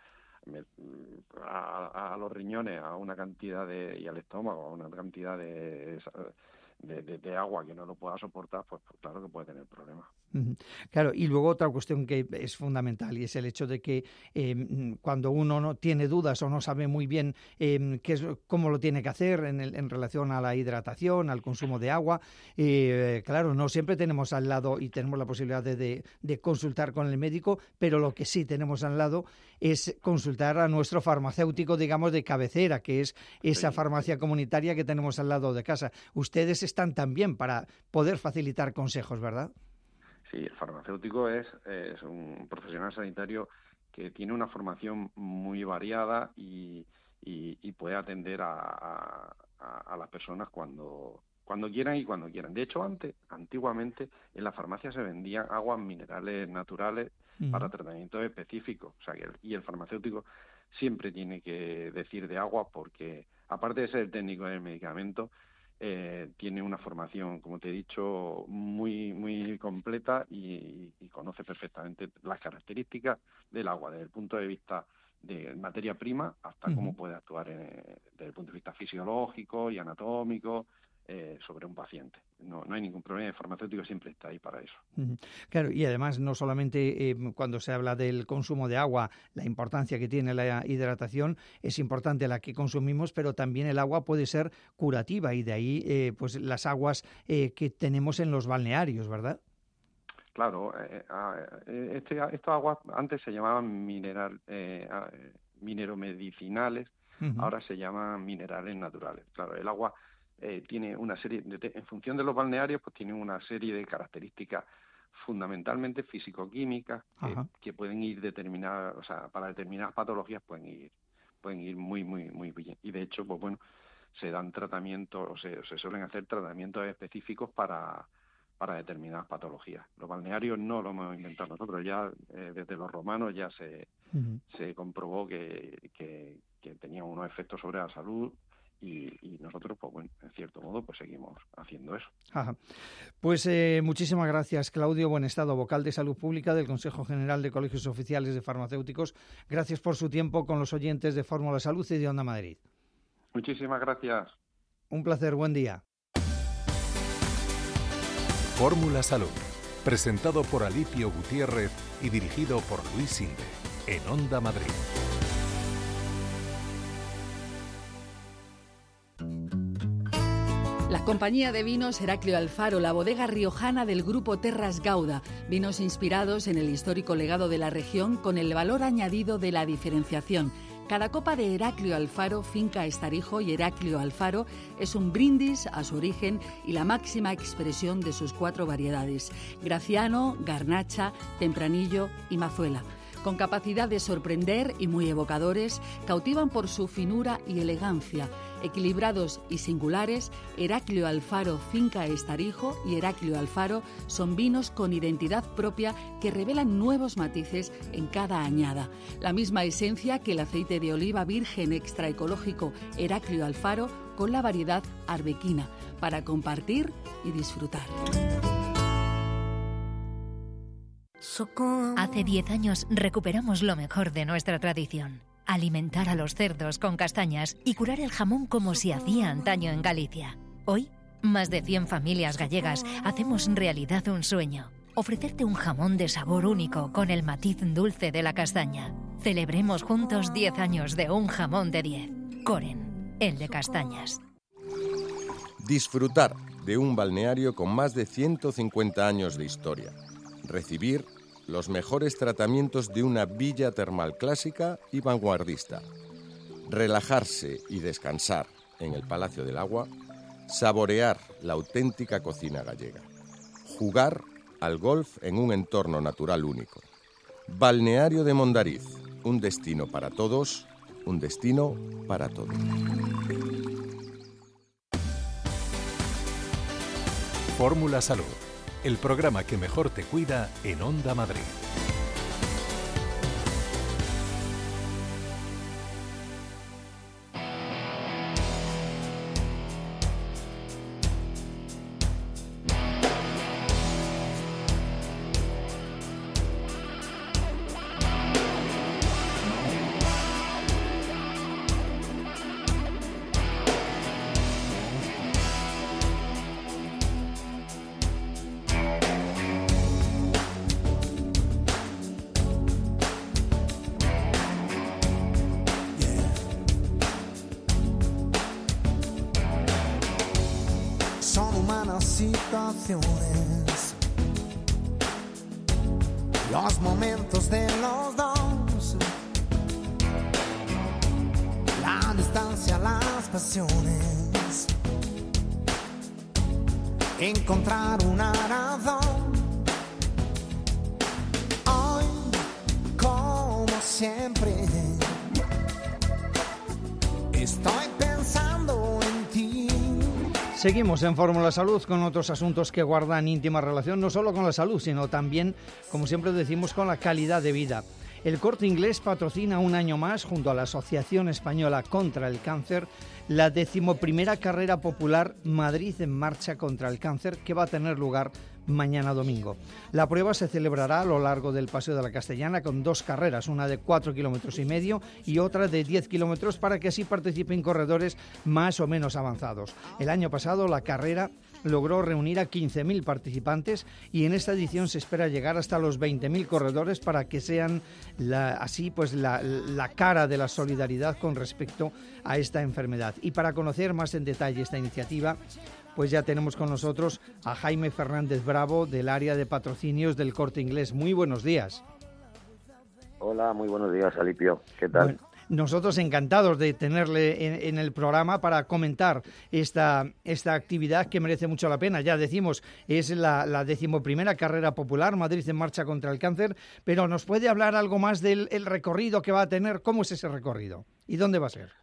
a, a los riñones a una cantidad de, y al estómago a una cantidad de, de, de, de agua que no lo pueda soportar, pues, pues claro que puede tener problemas. Claro, y luego otra cuestión que es fundamental y es el hecho de que eh, cuando uno no tiene dudas o no sabe muy bien eh, qué es, cómo lo tiene que hacer en, el, en relación a la hidratación, al consumo de agua, eh, claro, no siempre tenemos al lado y tenemos la posibilidad de, de, de consultar con el médico, pero lo que sí tenemos al lado es consultar a nuestro farmacéutico, digamos, de cabecera, que es esa sí. farmacia comunitaria que tenemos al lado de casa. Ustedes están también para poder facilitar consejos, ¿verdad? Sí, el farmacéutico es, es un profesional sanitario que tiene una formación muy variada y, y, y puede atender a, a, a las personas cuando, cuando quieran y cuando quieran. De hecho, antes, antiguamente, en la farmacia se vendían aguas minerales naturales uh-huh. para tratamientos específicos. O sea, que el, y el farmacéutico siempre tiene que decir de agua porque, aparte de ser el técnico del medicamento, Eh, tiene una formación, como te he dicho, muy muy completa y, y conoce perfectamente las características del agua desde el punto de vista de materia prima hasta uh-huh. cómo puede actuar en, desde el punto de vista fisiológico y anatómico eh, sobre un paciente. No, no hay ningún problema, el farmacéutico siempre está ahí para eso. Uh-huh. Claro, y además no solamente eh, cuando se habla del consumo de agua, la importancia que tiene la hidratación, es importante la que consumimos, pero también el agua puede ser curativa y de ahí eh, pues las aguas eh, que tenemos en los balnearios, ¿verdad? Claro, eh, eh, este, estos aguas antes se llamaban mineral, eh, mineromedicinales, uh-huh. ahora se llaman minerales naturales. Claro, el agua Eh, tiene una serie, de, en función de los balnearios, pues tiene una serie de características fundamentalmente físico-químicas que, que pueden ir determinadas, o sea, para determinadas patologías pueden ir, pueden ir muy, muy, muy bien. Y de hecho, pues bueno, se dan tratamientos, o se, se suelen hacer tratamientos específicos para, para determinadas patologías. Los balnearios no lo hemos inventado nosotros, ya eh, desde los romanos ya se, uh-huh. se comprobó que, que, que tenían unos efectos sobre la salud. Y, y nosotros, pues bueno, en cierto modo, pues seguimos haciendo eso. Ajá. Pues eh, muchísimas gracias, Claudio Buenestado, vocal de Salud Pública del Consejo General de Colegios Oficiales de Farmacéuticos. Gracias por su tiempo con los oyentes de Fórmula Salud y de Onda Madrid. Muchísimas gracias. Un placer, buen día. Fórmula Salud, presentado por Alipio Gutiérrez y dirigido por Luis Sinde, en Onda Madrid. La compañía de vinos Heraclio Alfaro, la bodega riojana del grupo Terras Gauda, vinos inspirados en el histórico legado de la región con el valor añadido de la diferenciación. Cada copa de Heraclio Alfaro, Finca Estarijo y Heraclio Alfaro es un brindis a su origen y la máxima expresión de sus cuatro variedades: Graciano, Garnacha, Tempranillo y Mazuela. Con capacidad de sorprender y muy evocadores, cautivan por su finura y elegancia. Equilibrados y singulares, Heraclio Alfaro Finca Estarijo y Heraclio Alfaro son vinos con identidad propia que revelan nuevos matices en cada añada. La misma esencia que el aceite de oliva virgen extra ecológico Heraclio Alfaro con la variedad arbequina, para compartir y disfrutar. Hace diez años recuperamos lo mejor de nuestra tradición: alimentar a los cerdos con castañas y curar el jamón como se hacía antaño en Galicia. Hoy, más de cien familias gallegas hacemos realidad un sueño: ofrecerte un jamón de sabor único con el matiz dulce de la castaña. Celebremos juntos diez años de un jamón de diez. Coren, el de castañas. Disfrutar de un balneario con más de ciento cincuenta años de historia. Recibir los mejores tratamientos de una villa termal clásica y vanguardista. Relajarse y descansar en el Palacio del Agua. Saborear la auténtica cocina gallega. Jugar al golf en un entorno natural único. Balneario de Mondariz, un destino para todos, un destino para todos. Fórmula Salud, el programa que mejor te cuida en Onda Madrid. situaciones, los momentos de los dos, la distancia, las pasiones, encontrar una razón. Hoy, como siempre, estoy pensando en ti. Seguimos en Fórmula Salud con otros asuntos que guardan íntima relación no solo con la salud, sino también, como siempre decimos, con la calidad de vida. El Corte Inglés patrocina un año más, junto a la Asociación Española contra el Cáncer, la decimoprimera carrera popular Madrid en Marcha contra el Cáncer, que va a tener lugar mañana domingo. La prueba se celebrará a lo largo del Paseo de la Castellana con dos carreras, una de cuatro kilómetros y medio y otra de diez kilómetros, para que así participen corredores más o menos avanzados. El año pasado la carrera logró reunir a quince mil participantes y en esta edición se espera llegar hasta los veinte mil corredores para que sean la, así pues la, la cara de la solidaridad con respecto a esta enfermedad. Y para conocer más en detalle esta iniciativa, pues ya tenemos con nosotros a Jaime Fernández Bravo, del área de patrocinios del Corte Inglés. Muy buenos días. Hola, muy buenos días, Alipio. ¿Qué tal? Bueno, nosotros encantados de tenerle en, en el programa para comentar esta, esta actividad que merece mucho la pena. Ya decimos, es la, la decimoprimera carrera popular, Madrid en Marcha contra el Cáncer, pero ¿nos puede hablar algo más del el recorrido que va a tener? ¿Cómo es ese recorrido? ¿Y dónde va a ser?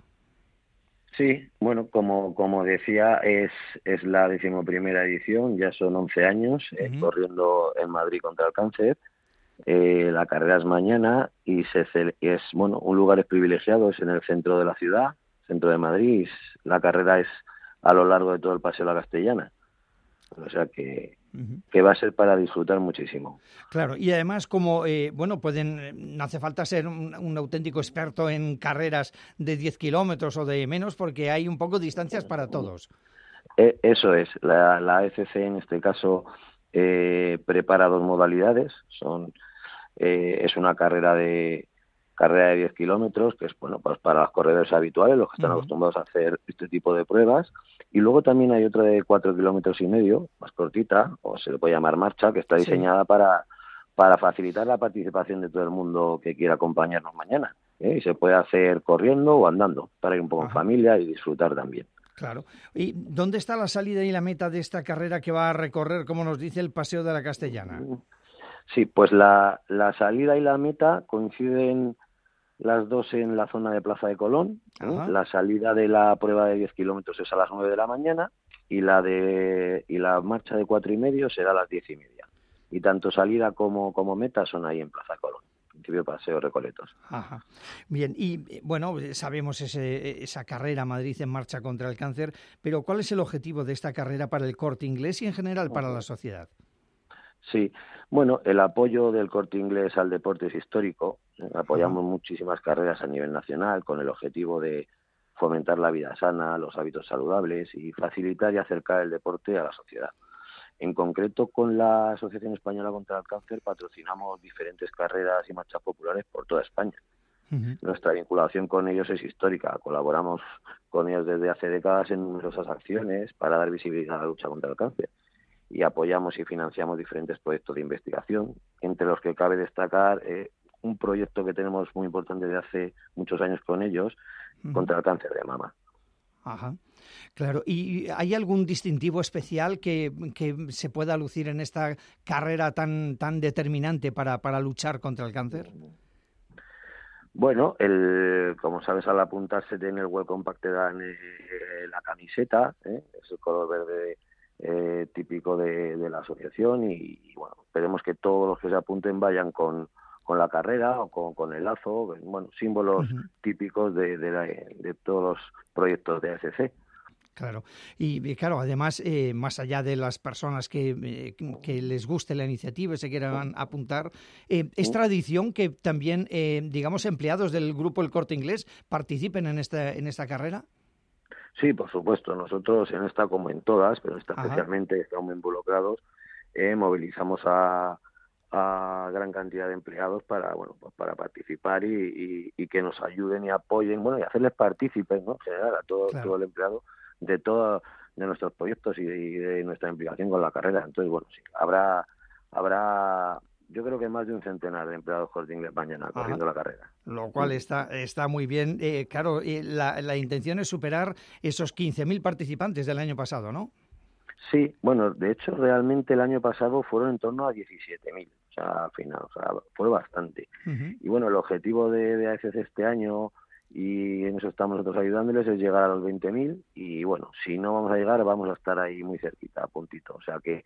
Sí, bueno, como como decía, es es la decimoprimera edición, ya son once años eh, uh-huh. corriendo en Madrid contra el cáncer. Eh, la carrera es mañana y se es bueno un lugar es privilegiado, es en el centro de la ciudad, centro de Madrid. La carrera es a lo largo de todo el Paseo de la Castellana, o sea que uh-huh. que va a ser para disfrutar muchísimo. Claro, y además como, eh, bueno, pueden, no hace falta ser un, un auténtico experto en carreras de diez kilómetros o de menos, porque hay un poco de distancias para todos. Eh, eso es, la, la A F C en este caso eh, prepara dos modalidades, son eh, es una carrera de carrera de diez kilómetros, que es bueno pues para los corredores habituales, los que están uh-huh. acostumbrados a hacer este tipo de pruebas. Y luego también hay otra de cuatro kilómetros y medio, más cortita, o se le puede llamar marcha, que está diseñada sí. para, para facilitar la participación de todo el mundo que quiera acompañarnos mañana. ¿eh? Y se puede hacer corriendo o andando, para ir un poco Ajá. en familia y disfrutar también. Claro. ¿Y dónde está la salida y la meta de esta carrera que va a recorrer, como nos dice, el Paseo de la Castellana? Sí, pues la, la salida y la meta coinciden las dos en la zona de Plaza de Colón. ¿eh? La salida de la prueba de diez kilómetros es a las nueve de la mañana y la de y la marcha de cuatro y medio será a las diez y media. Y tanto salida como, como meta son ahí en Plaza de Colón, principio Paseo Recoletos. Ajá. Bien, y bueno, sabemos ese, esa carrera Madrid en Marcha contra el Cáncer, pero ¿cuál es el objetivo de esta carrera para el Corte Inglés y en general para la sociedad? Sí, bueno, el apoyo del Corte Inglés al deporte es histórico. Apoyamos muchísimas carreras a nivel nacional con el objetivo de fomentar la vida sana, los hábitos saludables y facilitar y acercar el deporte a la sociedad. En concreto, con la Asociación Española contra el Cáncer patrocinamos diferentes carreras y marchas populares por toda España. Uh-huh. Nuestra vinculación con ellos es histórica. Colaboramos con ellos desde hace décadas en numerosas acciones para dar visibilidad a la lucha contra el cáncer. Y apoyamos y financiamos diferentes proyectos de investigación, entre los que cabe destacar eh, un proyecto que tenemos muy importante de hace muchos años con ellos, uh-huh. contra el cáncer de mama. Ajá, claro. ¿Y hay algún distintivo especial que, que se pueda lucir en esta carrera tan tan determinante para, para luchar contra el cáncer? Bueno, el, como sabes, al apuntarse en el Welcome Pack te dan eh, la camiseta, ¿eh? es el color verde Eh, típico de, de la asociación y, y bueno, esperemos que todos los que se apunten vayan con, con la carrera o con, con el lazo, bueno, símbolos uh-huh. típicos de, de, la, de todos los proyectos de A F C. Claro, y, y claro, además, eh, más allá de las personas que, eh, que les guste la iniciativa y se quieran apuntar, eh, es uh-huh. tradición que también, eh, digamos, empleados del grupo El Corte Inglés participen en esta, en esta carrera. Sí, por supuesto. Nosotros en esta, como en todas, pero esta Ajá. especialmente estamos involucrados, eh, movilizamos a, a gran cantidad de empleados para bueno pues para participar y, y, y que nos ayuden y apoyen, bueno, y hacerles partícipes, ¿no? En general, a todo, claro. todo el empleado de todo de nuestros proyectos y de, y de nuestra implicación con la carrera. Entonces, bueno, sí, habrá, habrá yo creo que más de un centenar de empleados Corte Inglés mañana corriendo la carrera. Lo cual está, está muy bien. Eh, claro, eh, la, la intención es superar esos quince mil participantes del año pasado, ¿no? Sí, bueno, de hecho, realmente el año pasado fueron en torno a diecisiete mil, o sea, al final, o sea, fue bastante. Uh-huh. Y bueno, el objetivo de, de A F C este año, y en eso estamos nosotros ayudándoles, es llegar a los veinte mil, y bueno, si no vamos a llegar, vamos a estar ahí muy cerquita, a puntito. O sea, que...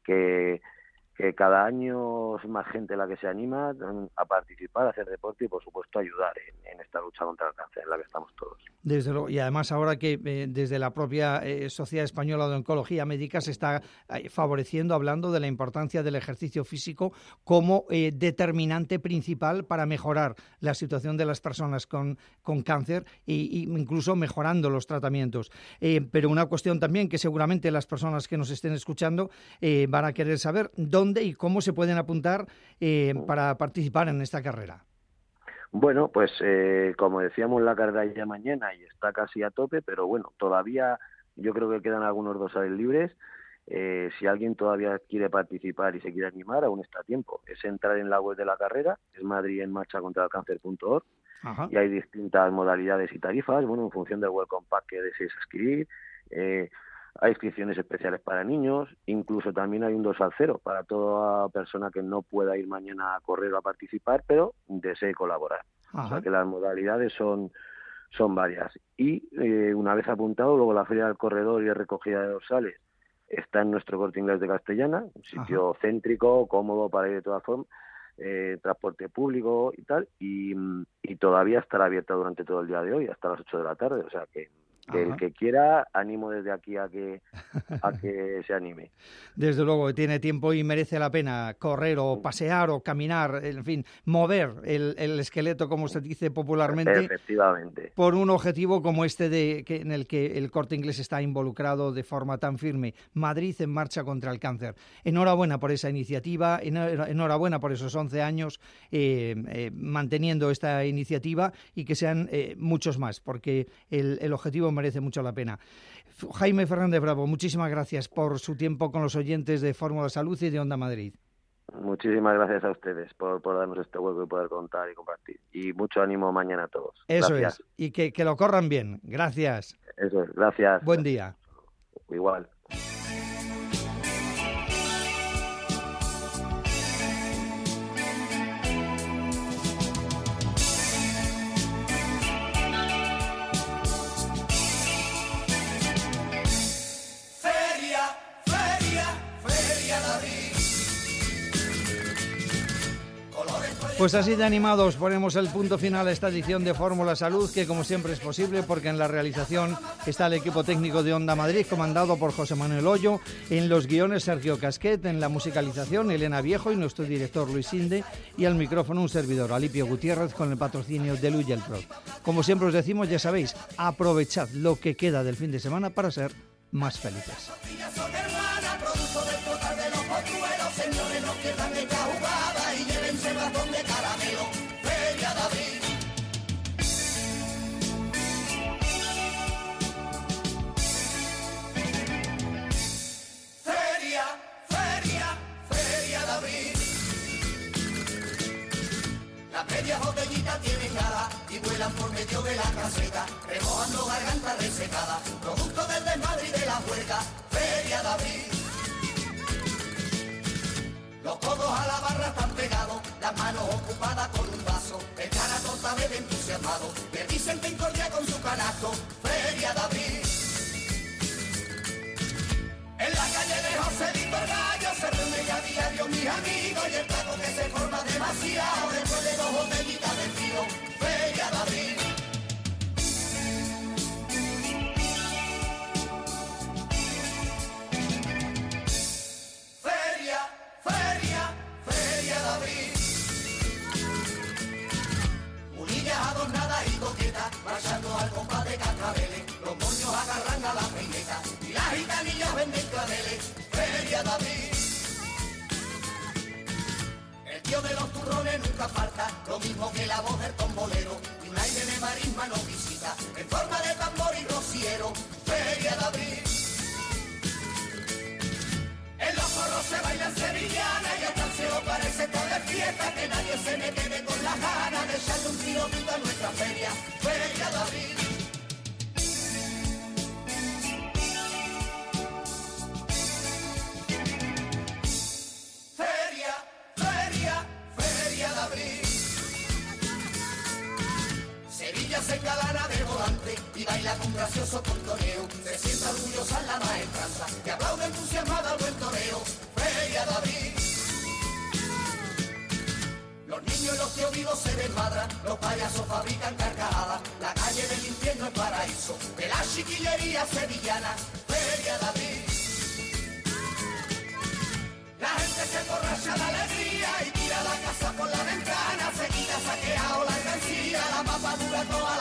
que que cada año es más gente la que se anima a participar, a hacer deporte y, por supuesto, ayudar en, en esta lucha contra el cáncer en la que estamos todos. Desde luego, y además ahora que eh, desde la propia eh, Sociedad Española de Oncología Médica se está eh, favoreciendo, hablando de la importancia del ejercicio físico como eh, determinante principal para mejorar la situación de las personas con, con cáncer e incluso mejorando los tratamientos. Eh, pero una cuestión también que seguramente las personas que nos estén escuchando eh, van a querer saber, ¿dónde y cómo se pueden apuntar eh, para participar en esta carrera? Bueno, pues eh, como decíamos, la carrera ya mañana y está casi a tope, pero bueno, todavía yo creo que quedan algunos dorsales libres. Eh, si alguien todavía quiere participar y se quiere animar, aún está a tiempo. Es entrar en la web de la carrera, es Madrid en marcha contra el cáncer punto org, y hay distintas modalidades y tarifas, bueno, en función del welcome pack que desees adquirir. Eh, Hay inscripciones especiales para niños, incluso también hay un dorsal cero para toda persona que no pueda ir mañana a correr o a participar, pero desee colaborar. Ajá. O sea que las modalidades son, son varias. Y eh, una vez apuntado, luego la Feria del Corredor y recogida de dorsales está en nuestro Corte Inglés de Castellana, un sitio Ajá. céntrico, cómodo para ir de todas formas, eh, transporte público y tal, y, y todavía estará abierta durante todo el día de hoy, hasta las ocho de la tarde, o sea que... que Ajá. el que quiera, animo desde aquí a que a que se anime. Desde luego, tiene tiempo y merece la pena correr o pasear o caminar, en fin, mover el, el esqueleto, como se dice popularmente, efectivamente, por un objetivo como este de que en el que el Corte Inglés está involucrado de forma tan firme. Madrid en marcha contra el cáncer. Enhorabuena por esa iniciativa, enhorabuena por esos once años eh, eh, manteniendo esta iniciativa y que sean eh, muchos más, porque el, el objetivo merece mucho la pena. Jaime Fernández Bravo, muchísimas gracias por su tiempo con los oyentes de Fórmula Salud y de Onda Madrid. Muchísimas gracias a ustedes por, por darnos este hueco y poder contar y compartir. Y mucho ánimo mañana a todos. Eso gracias. Es, y que, que lo corran bien. Gracias. Eso es, gracias. Buen día. Igual. Pues así de animados ponemos el punto final a esta edición de Fórmula Salud, que como siempre es posible porque en la realización está el equipo técnico de Onda Madrid, comandado por José Manuel Hoyo, en los guiones Sergio Casquet, en la musicalización Elena Viejo y nuestro director Luis Inde, y al micrófono un servidor, Alipio Gutiérrez, con el patrocinio de Lugelprod. Como siempre os decimos, ya sabéis, aprovechad lo que queda del fin de semana para ser más felices. Señores, no pierdan esta jugada y llévense el ratón de caramelo. Feria de abril. Feria, feria, feria de abril. Las medias botellitas tienen cara y vuelan por medio de la caseta, remojando garganta resecada, producto del desmadre y de la huelga. Feria de abril. Los codos a la barra están pegados, las manos ocupadas con un vaso, el cara toda vez entusiasmado, le dicen que incordia con su canasto, Feria de abril. En la calle de José Víctor Gallo se reúnen a diario mis amigos y el taco que se forma demasiado después de dos botellitas de vino, Feria de abril. Marchando al compás de cascabeles, los moños agarran a la peineta y las gitanillas venden claveles, Feria de abril. El tío de los turrones nunca falta, lo mismo que la voz del tombolero, y un aire de marisma nos visita, en forma de tambor y rociero, Feria de abril. sevillana y hasta el cielo parece estar de fiesta, que nadie se me quede con las ganas de echarle un tiro a nuestra feria, Feria de Abril. Feria, feria, feria de abril. Sevilla se engalana de volante y baila con gracioso contoneo. Se sienta orgullosa en la maestranza que aplaude entusiasmada al buen toreo. Feria de abril. Los niños y los tíos vivos se desmadran, los payasos fabrican carcajadas. La calle del infierno es paraíso de la chiquillería sevillana. Feria de abril. La gente se emborracha de alegría y tira la casa por la ventana. Seguida saqueado la alcancía, la papa dura toda